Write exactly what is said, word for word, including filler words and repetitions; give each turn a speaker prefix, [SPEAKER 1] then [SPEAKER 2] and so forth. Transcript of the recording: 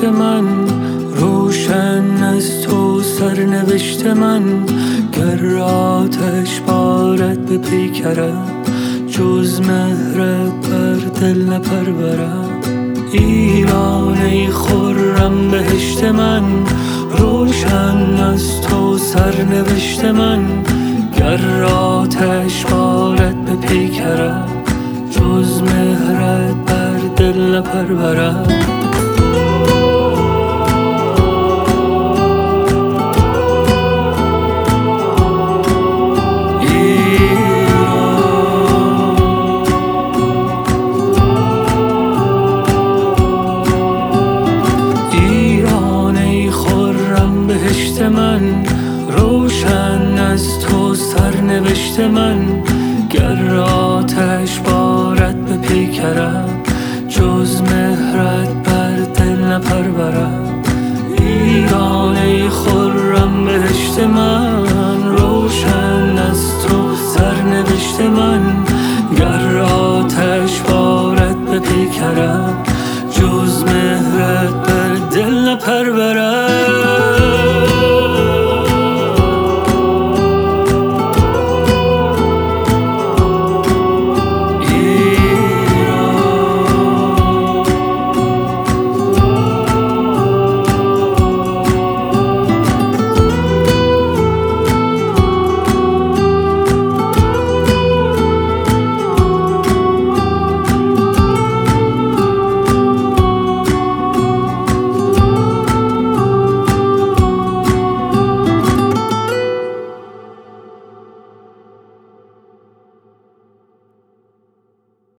[SPEAKER 1] من، روشن از تو سرنوشت من. گر آتش بارد به پیکرم، جز مهرت بر دل نپرورم. ایران ای خرم بهشت من، روشن از تو سرنوشت من. گر آتش بارد به پیکرم، جز مهرت بر دل نپرورم. بهشت من، روشن از تو سرنوشت من. گر آتش بارد به پیکرم، جز مهرت بر دل نپرورم. ایران ای خود